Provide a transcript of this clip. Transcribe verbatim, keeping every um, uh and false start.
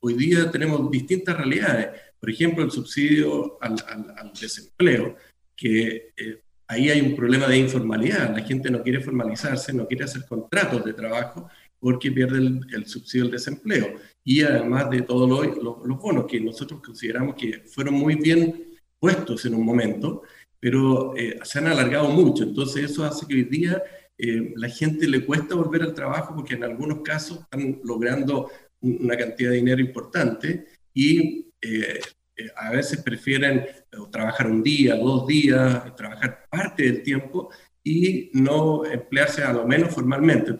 hoy día tenemos distintas realidades. Por ejemplo, el subsidio al, al, al desempleo, que eh, ahí hay un problema de informalidad. La gente no quiere formalizarse, no quiere hacer contratos de trabajo porque pierde el, el subsidio al desempleo. Y además de todos lo, lo, los bonos que nosotros consideramos que fueron muy bien puestos en un momento, pero eh, se han alargado mucho. Entonces eso hace que hoy día eh, la gente le cuesta volver al trabajo porque en algunos casos están logrando una cantidad de dinero importante y eh, eh, a veces prefieren eh, trabajar un día, dos días, trabajar parte del tiempo y no emplearse a lo menos formalmente.